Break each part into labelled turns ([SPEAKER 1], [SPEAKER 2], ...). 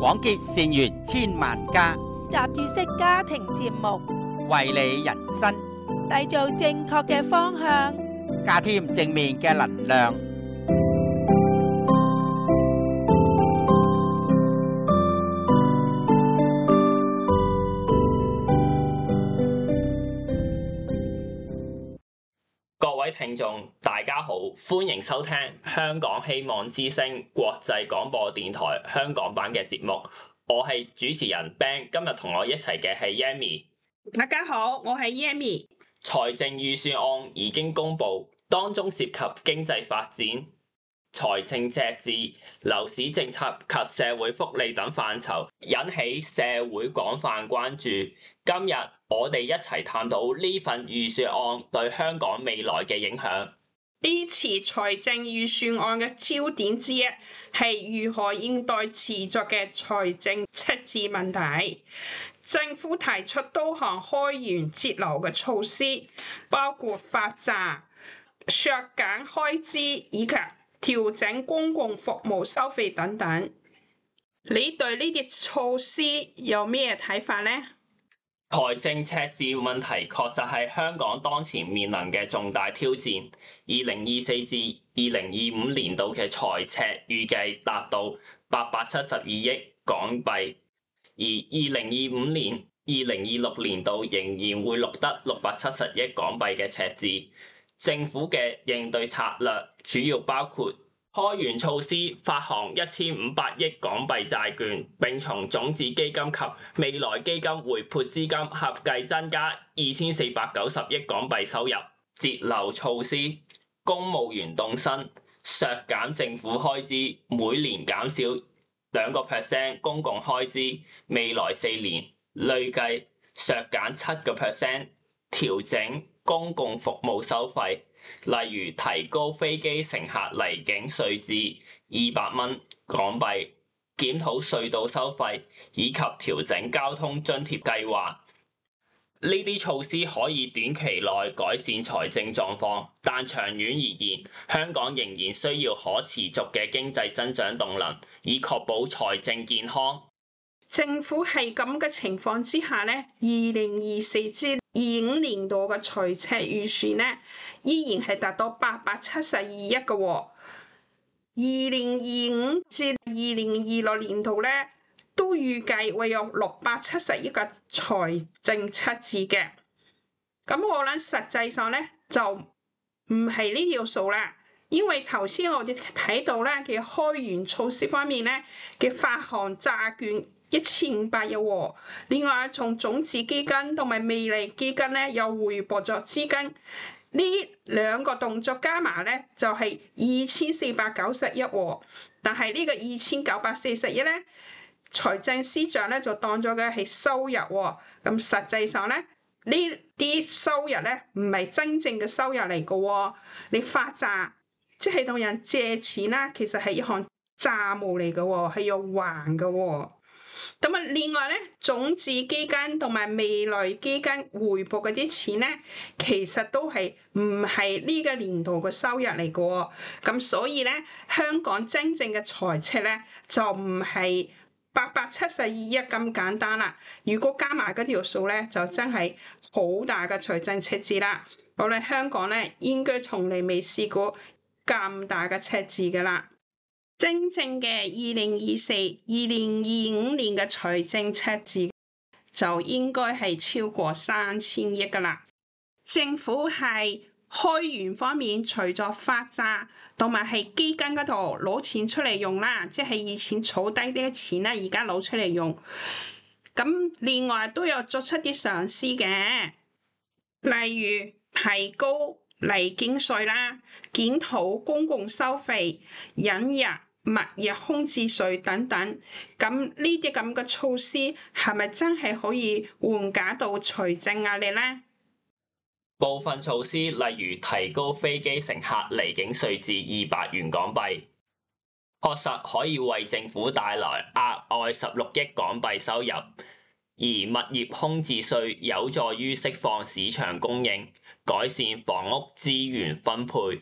[SPEAKER 1] 廣結善緣千萬家，
[SPEAKER 2] 雜誌式家庭節目，
[SPEAKER 1] 為你人生
[SPEAKER 2] 締造正確嘅方向，
[SPEAKER 1] 加添正面嘅能量。
[SPEAKER 3] 各位聽眾，大家好，歡迎收聽香港希望之聲國際廣播電台香港版嘅節目。我係主持人 Ben， 今日同我一齊嘅係 Yami。
[SPEAKER 4] 大家好，我係 Yami。
[SPEAKER 3] 財政預算案已經公布，當中涉及經濟發展、財政赤字、樓市政策及社會福利等範疇，引起社會廣泛關注。今日我哋一齊探討呢份預算案對香港未來嘅影響。
[SPEAKER 4] 呢次財政預算案嘅焦點之一係如何應對持續嘅財政赤字問題。政府提出多項開源節流嘅措施，包括發債、削減開支以及調整公共服務收費等等。你對呢啲措施有咩睇法呢？
[SPEAKER 3] 財政赤字問題確實係香港當前面臨嘅重大挑戰。2024至2025年度嘅財赤預計達到872億港幣，而2025年、2026年度仍然會錄得670億港幣嘅赤字。政府嘅應對策略主要包括開源措施，發行1500億港幣債券，並從種子基金及未來基金回撥資金，合計增加2490億港幣收入。節流措施，公務員凍薪，削減政府開支，每年減少2% 公共開支，未來4年累計削減7%，調整公共服務收費。例如提高飛機乘客離境稅至200蚊港幣，檢討隧道收費，以及調整交通津貼計劃。呢啲措施可以短期內改善財政狀況，但長遠而言，香港仍然需要可持續嘅經濟增長動能，以確保財政健康。
[SPEAKER 4] 政府係咁嘅情況之下呢，2024至25年度嘅財赤預算呢，依然係達到872億嘅喎。2025至2026年度呢，都預計會有670億嘅財政赤字嘅。咁我諗實際上呢，就唔係呢條數啦，因為頭先我哋睇到咧嘅開源措施方面咧嘅發行債券1500億喎，另外從種子基金同埋未來基金咧又回撥咗資金，呢兩個動作加埋咧就係2490億喎，但係呢個2940億咧，財政司長咧就當咗嘅係收入喎，咁實際上咧呢啲收入咧唔係真正嘅收入嚟嘅喎，你發債即係同人借錢啦，其實係一項債務嚟嘅喎，係要還嘅喎。咁啊，另外咧，種子基金同埋未來基金回撥嗰啲錢咧，其實都係唔係呢個年度嘅收入嚟嘅喎。咁所以咧，香港真正嘅財赤咧就唔係872億咁簡單啦。如果加埋嗰條數咧，就真係好大嘅財政赤字啦。我哋香港咧應該從嚟未試過咁大嘅赤字㗎啦。真正嘅2024、2025年嘅財政赤字就應該係超過3000億㗎啦。政府係開源方面，除咗發債同埋係基金嗰度攞錢出嚟用啦，即係以前儲低啲錢咧，而家攞出嚟用。咁另外都有作出啲嘗試嘅，例如提高離境稅啦，檢討公共收費，引入物業空置稅等等，咁呢啲咁嘅措施係咪真係可以緩解到財政壓力呢？
[SPEAKER 3] 部分措施，例如提高飛機乘客離境稅至200元港幣，確實可以為政府帶來額外16億港幣收入，而物業空置稅有助於釋放市場供應，改善房屋資源分配。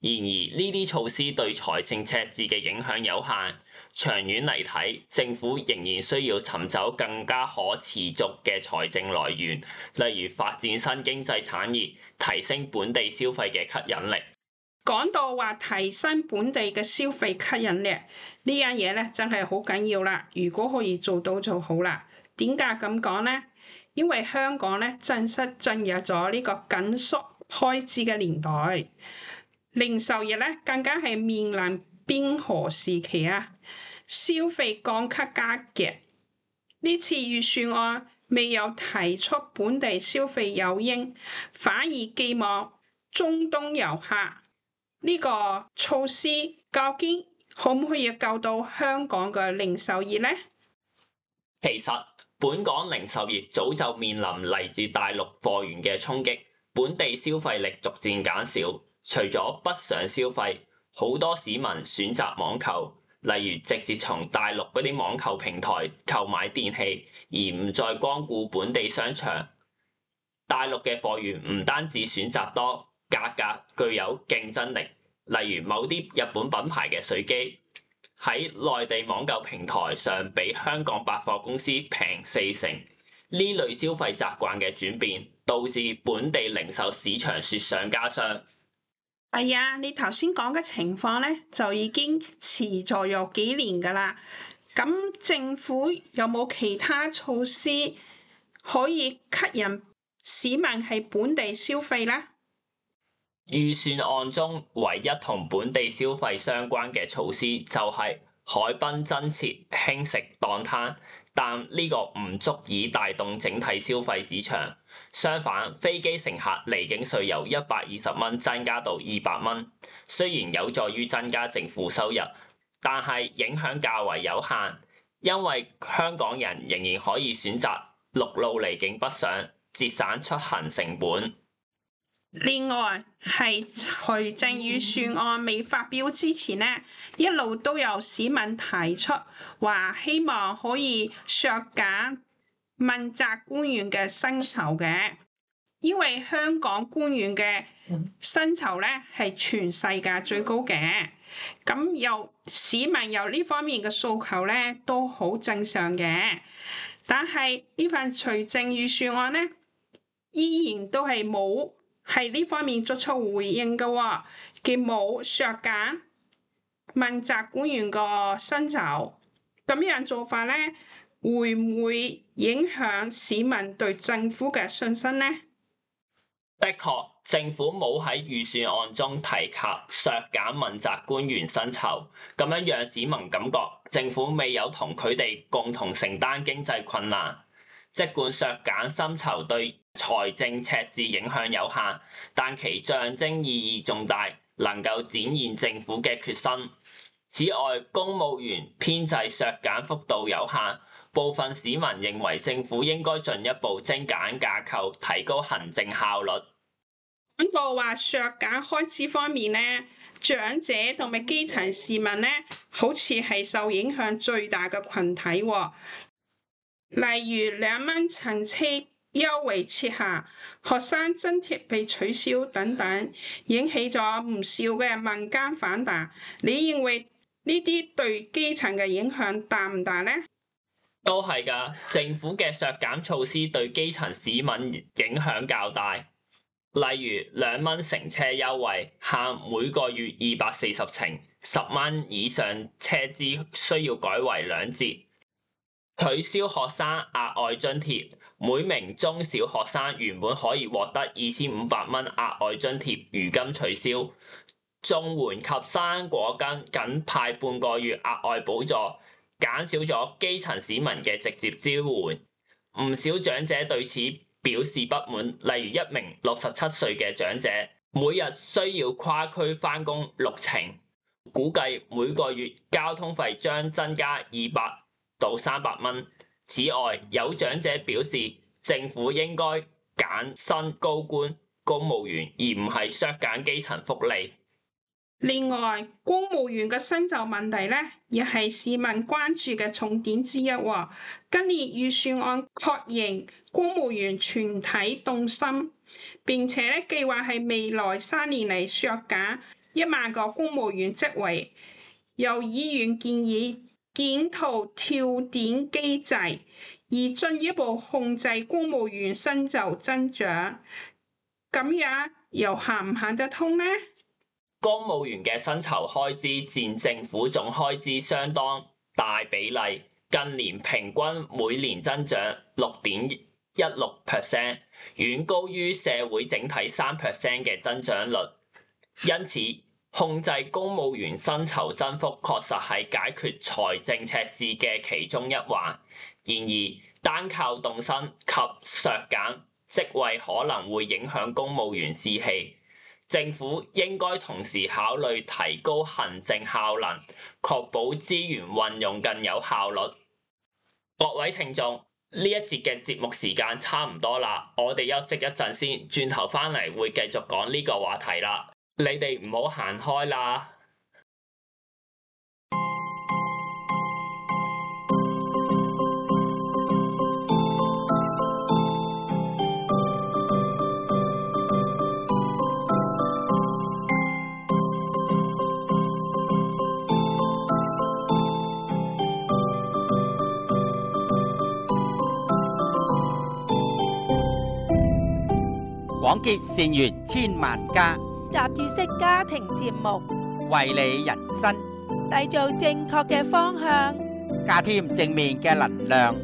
[SPEAKER 3] 然而呢啲措施對財政赤字嘅影響有限，長遠嚟睇，政府仍然需要尋找更加可持續嘅財政來源，例如發展新經濟產業，提升本地消費嘅吸引力。
[SPEAKER 4] 講到話提升本地嘅消費吸引力呢樣嘢咧，真係好緊要啦！如果可以做到就好啦。點解咁講呢？因為香港咧正式進入咗呢個緊縮開支嘅年代，零售業咧更加係面臨冰河時期啊！消費降級加劇，呢次預算案未有提出本地消費誘因，反而寄望中東遊客。呢個措施究竟可唔可以救到香港嘅零售業呢？
[SPEAKER 3] 其實本港零售業早就面臨嚟自大陸貨源嘅衝擊，本地消費力逐漸減少。除咗北上消費，好多市民選擇網購，例如直接從大陸嗰啲網購平台購買電器，而唔再光顧本地商場。大陸嘅貨源唔單止選擇多，價格具有競爭力。例如某啲日本品牌嘅水機喺內地網購平台上比香港百貨公司平40%，呢類消費習慣嘅轉變，導致本地零售市場雪上加霜。
[SPEAKER 4] 係啊，你頭先講嘅情況咧，就已經持續有幾年㗎啦。咁政府有冇其他措施可以吸引市民喺本地消費呢？
[SPEAKER 3] 預算案中唯一同本地消費相關嘅措施就係海濱增設輕食檔攤，但呢個唔足以帶動整體消費市場。相反，飛機乘客離境稅由120蚊增加到200蚊，雖然有助於增加政府收入，但係影響較為有限，因為香港人仍然可以選擇陸路離境北上，節省出行成本。
[SPEAKER 4] 另外，係財政預算案未發表之前呢，一路都有市民提出話希望可以削減問責官員嘅薪酬嘅，因為香港官員嘅薪酬咧係全世界最高嘅。咁有市民有呢方面嘅訴求咧都好正常嘅，但係呢份財政預算案咧依然都係冇喺呢方面作出回應嘅喎，佢冇削減問責官員個薪酬，咁樣做法咧，會唔會影響市民對政府嘅信心呢？
[SPEAKER 3] 的確，政府冇喺預算案中提及削減問責官員薪酬，咁樣讓市民感覺政府未有同佢哋共同承擔經濟困難。儘管削減薪酬對財政赤字影響有限，但其象徵意義重大，能夠展現政府嘅決心。此外，公務員編制削減幅度有限，部分市民認為政府應該進一步精簡架構，提高行政效率。
[SPEAKER 4] 講到話削減開支方面呢，長者同埋基層市民呢，好似係受影響最大嘅群體喎。例如2蚊乘車優惠撤下，學生津貼被取消等等，引起咗唔少嘅民間反彈。你認為呢啲對基層嘅影響大唔大呢？
[SPEAKER 3] 都係㗎，政府嘅削減措施對基層市民影響較大。例如2蚊乘車優惠，限每個月240程，10蚊以上車資需要改為2折。取消學生額外津貼，每名中小學生原本可以獲得2500蚊額外津貼，如今取消。綜援及生果金僅派半個月額外補助，減少咗基層市民嘅直接支援。唔少長者對此表示不滿，例如一名67歲嘅長者，每日需要跨區返工6程，估計每個月交通費將增加200到300蚊。此外，有長者表示，政府應該減薪高官、公務員，而唔係削減基層福利。
[SPEAKER 4] 另外，公務員嘅薪酬問題咧，亦係市民關注嘅重點之一喎。今年預算案確認公務員全體凍薪，並且咧計劃係未來3年嚟削減 1萬個公務員職位。由議員建議檢討跳點機制，以進一步控制公務員薪酬增長，咁樣又行唔行得通呢？
[SPEAKER 3] 公務員嘅薪酬開支佔政府總開支相當大比例，近年平均每年增長6.16%，遠高於社會整體3% 嘅增長率。因此，控制公務員薪酬增幅確實係解決財政赤字嘅其中一環。然而，單靠凍薪及削減職位可能會影響公務員士氣。政府應該同時考慮提高行政效能，確保資源運用更有效率。各位聽眾，呢一節嘅節目時間差唔多啦，我哋休息一陣先，轉頭返嚟會繼續講呢個話題啦。你哋唔好行開啦。
[SPEAKER 1] 廣結善緣千萬家，
[SPEAKER 2] 雜誌式家庭節目，
[SPEAKER 1] 為你人生
[SPEAKER 2] 締造正確嘅方向，
[SPEAKER 1] 加添正面嘅能量。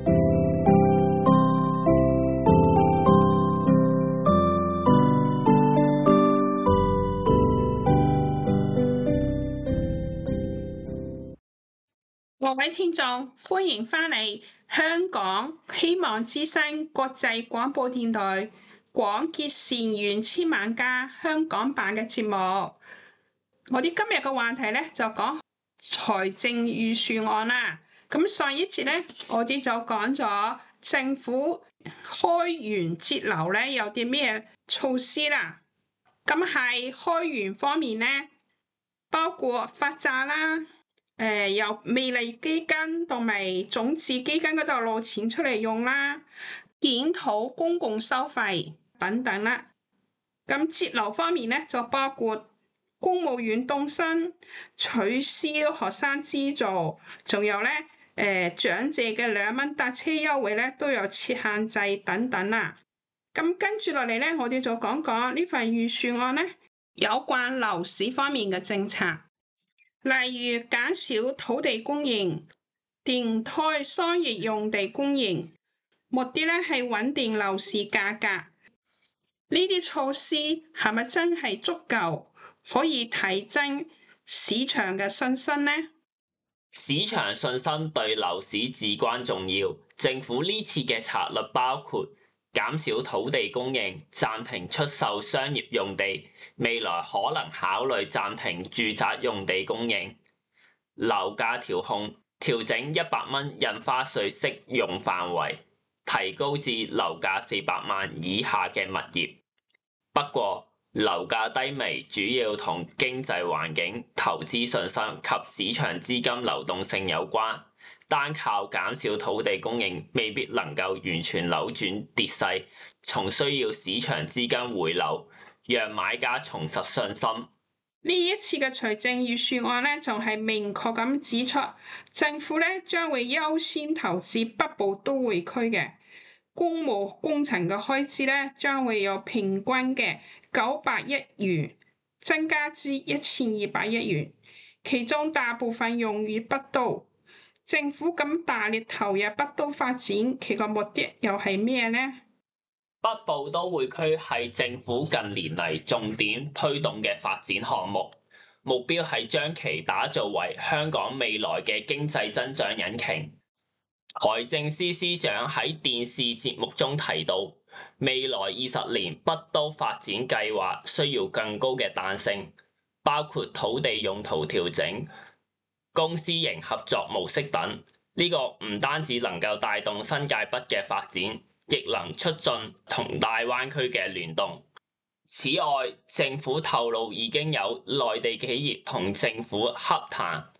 [SPEAKER 4] 各位聽眾，歡迎返嚟香港希望之聲國際廣播電台廣結善緣千萬家香港版嘅節目。我哋今日嘅話題咧就講財政預算案啦。咁上一節咧，我哋就講咗政府開源節流咧有啲咩措施啦。咁係開源方面咧，包括發債啦。由未來基金同埋種子基金嗰度攞錢出嚟用啦，檢討公共收費等等啦。咁節流方面咧，就包括公務員凍薪、取消學生資助，仲有咧長者嘅2蚊搭車優惠咧都有設限制等等啦。咁跟住落嚟咧，我哋就講講呢份預算案咧有關樓市方面嘅政策。例如減少土地供應、電胎商業用地供應，目的咧係穩定樓市價格。呢啲措施係咪真係足夠，可以提振市場嘅信心呢？
[SPEAKER 3] 市場信心對樓市至關重要。政府呢次嘅策略包括減少土地供應、暫停出售商業用地，未來可能考慮暫停住宅用地供應。樓價調控，調整100蚊印花稅適用範圍，提高至樓價400萬以下嘅物業。不過，樓價低迷主要同經濟環境、投資信心及市場資金流動性有關。單靠減少土地供應未必能夠完全扭轉跌勢，仲需要市場資金回流，讓買家重拾信心。
[SPEAKER 4] 呢一次嘅財政預算案咧，就係明確咁指出，政府咧將會優先投資北部都會區嘅公務工程嘅開支咧，將會有平均嘅900億元增加至1200億元，其中大部分用於北都。政府咁大力投入北都發展，其個目的又係咩呢？
[SPEAKER 3] 北部都會區係政府近年嚟重點推動嘅發展項目，目標係將其打造為香港未來嘅經濟增長引擎。財政司司長喺電視節目中提到，未來20年北都發展計劃需要更高嘅彈性，包括土地用途調整、公私營合作模式等。呢個唔單止能夠帶動新界北嘅發展，亦能促進同大灣區嘅聯動。此外，政府透露已經有內地企業同政府洽談，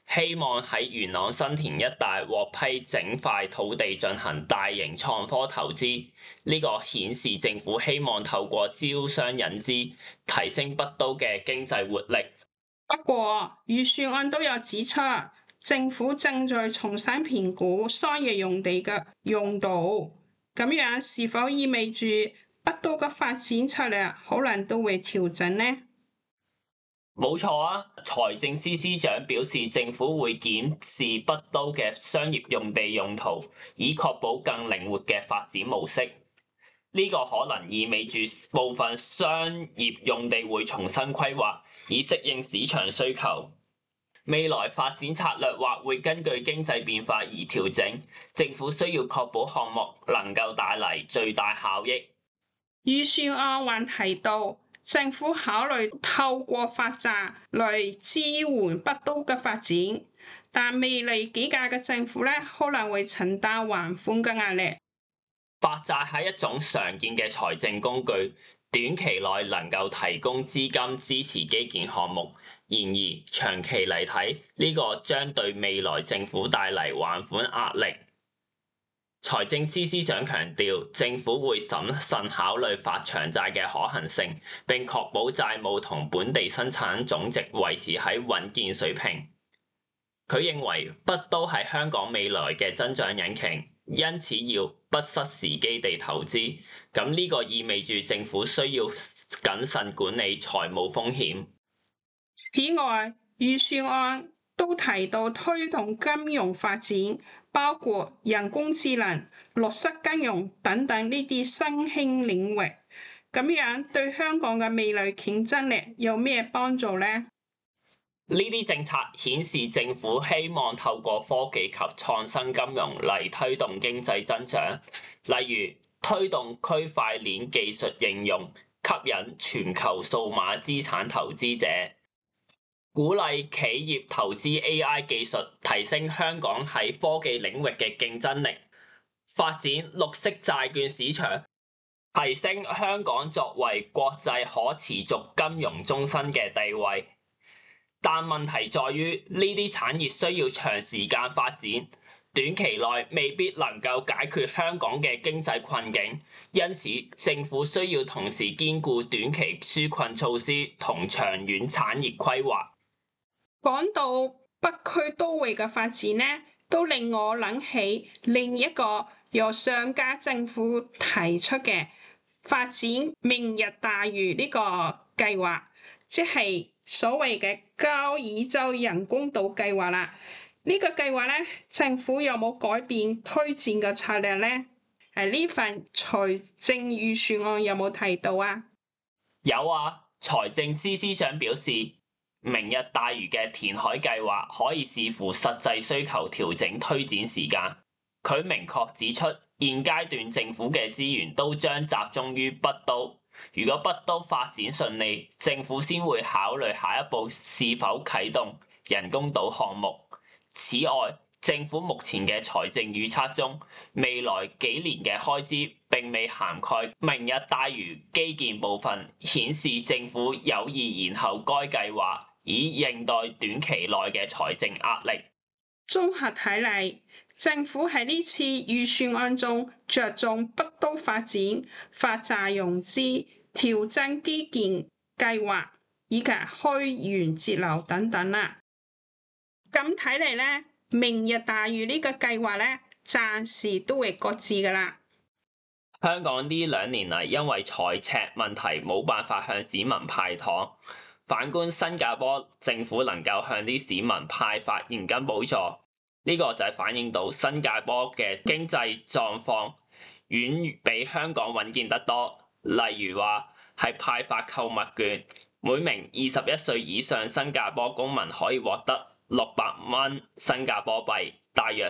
[SPEAKER 3] 希望喺元朗新田一帶獲批整塊土地進行大型創科投資。呢個顯示政府希望透過招商引資，提升北都嘅經濟活力。
[SPEAKER 4] 不過預算案都有指出，政府正在重新評估商業用地嘅用途，咁樣是否意味住北都嘅發展策略可能都會調整呢？
[SPEAKER 3] 冇錯啊！財政司司長表示，政府會檢視北都嘅商業用地用途，以確保更靈活嘅發展模式。呢個可能意味住部分商業用地會重新規劃，以適應市場需求。未來發展策略或會根據經濟變化而調整。政府需要確保項目能夠帶嚟最大效益。
[SPEAKER 4] 預算案還提到，政府考慮透過發債來支援北都嘅發展，但未來幾屆嘅政府可能會承擔還款嘅壓力。
[SPEAKER 3] 發債係一種常見嘅財政工具，短期內能夠提供資金支持基建項目。然而長期嚟睇，呢個將對未來政府帶嚟還款壓力。財政司司長強調，政府會審慎考慮發長債嘅可行性，並確保債務同本地生產總值維持喺穩健水平。佢認為北都係香港未來嘅增長引擎，因此要不失時機地投資。咁呢個意味住政府需要謹慎管理財務風險。
[SPEAKER 4] 此外，預算案都提到推動金融發展，包括人工智能、綠色金融等等呢啲新興領域。咁樣對香港嘅未來競爭力有咩幫助呢？
[SPEAKER 3] 呢啲政策顯示政府希望透過科技及創新金融嚟推動經濟增長，例如推動區塊鏈技術應用，吸引全球數碼資產投資者。鼓勵企業投資 AI 技術，提升香港喺科技領域嘅競爭力；發展綠色債券市場，提升香港作為國際可持續金融中心嘅地位。但問題在於，呢啲產業需要長時間發展，短期內未必能夠解決香港嘅經濟困境，因此政府需要同時兼顧短期紓困措施同長遠產業規劃。
[SPEAKER 4] 講到北區都會嘅發展都令我諗起另一個由上屆政府提出嘅發展明日大嶼呢個計劃，即係所謂嘅交椅洲人工島計劃啦。呢個計劃政府有冇改變推薦嘅策略呢？呢份財政預算案有冇提到啊？
[SPEAKER 3] 有啊，財政司司長表示，明日大嶼嘅填海計劃可以視乎實際需求調整推展時間。佢明確指出，現階段政府嘅資源都將集中於北都。如果北都發展順利，政府先會考慮下一步是否啟動人工島項目。此外，政府目前嘅財政預測中，未來幾年嘅開支並未涵蓋明日大嶼基建部分，顯示政府有意延後該計劃，以應對短期內嘅財政壓力。
[SPEAKER 4] 綜合睇嚟，政府喺呢次預算案中着重北都發展、發債融資、調整基建計劃以及開源節流等等啦。咁睇嚟明日大嶼呢個計劃暫時都會擱置噶啦。
[SPEAKER 3] 香港呢2年嚟因為財赤問題冇辦法向市民派糖，反觀新加坡政府能夠向啲市民派發現金補助，呢個就係反映到新加坡嘅經濟狀況遠比香港穩健得多。例如話係派發購物券，每名21歲以上新加坡公民可以獲得600蚊新加坡幣，大約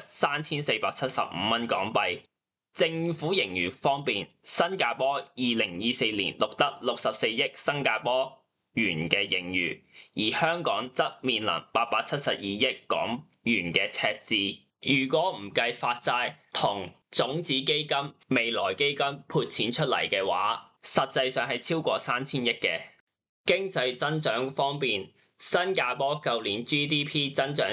[SPEAKER 3] 3475蚊港幣。政府盈餘方面，新加坡2024年錄得64億新加坡元嘅盈餘，而香港則面臨872億港元嘅赤字。如果唔計發債同種子基金、未來基金撥錢出嚟嘅話，實際上係超過3000億嘅。經濟增長方面， 新加坡舊年 GDP 增長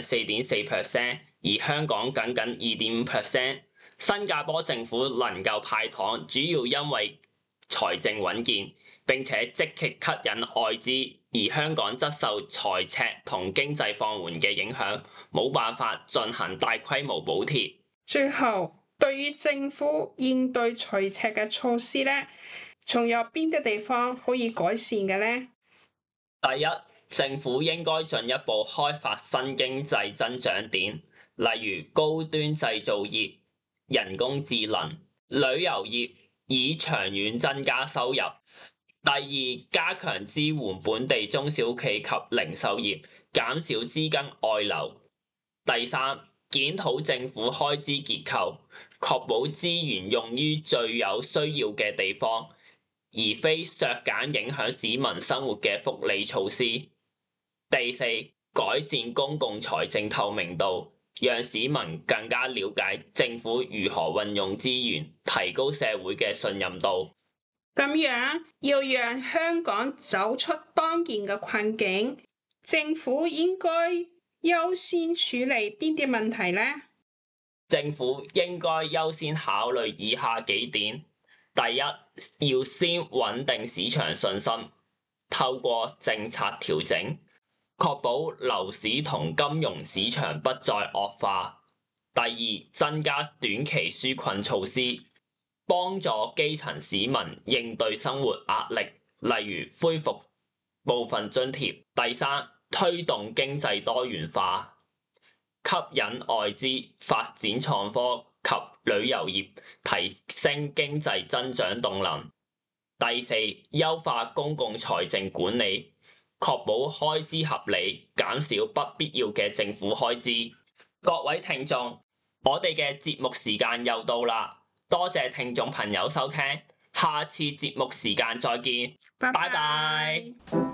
[SPEAKER 3] 4.4%，而香港僅僅2.5%。新加坡政府能夠派糖，主要因為財政穩健，並且積極吸引外資，而香港則受財赤同經濟放緩嘅影響，冇辦法進行大規模補貼。
[SPEAKER 4] 最後，對於政府應對財赤嘅措施呢，仲有邊啲地方可以改善嘅呢？
[SPEAKER 3] 第一，政府應該進一步開發新經濟增長點，例如高端製造業、人工智能、旅遊業，以長遠增加收入。第二，加強支援本地中小企及零售業，減少資金外流。第三，檢討政府開支結構，確保資源用於最有需要嘅地方，而非削減影響市民生活嘅福利措施。第四，改善公共財政透明度，讓市民更加了解政府如何運用資源，提高社會嘅信任度。
[SPEAKER 4] 咁樣要讓香港走出當前嘅困境，政府應該優先處理邊啲問題呢？
[SPEAKER 3] 政府應該優先考慮以下幾點：第一，要先穩定市場信心，透過政策調整，確保樓市同金融市場不再惡化。第二，增加短期紓困措施，幫助基層市民應對生活壓力，例如恢復部分津貼。第三，推動經濟多元化，吸引外資發展創科及旅遊業，提升經濟增長動能。第四，優化公共財政管理，確保開支合理，減少不必要嘅政府開支。各位聽眾，我哋嘅節目時間又到啦，多謝聽眾朋友收聽，下次節目時間再見，拜拜。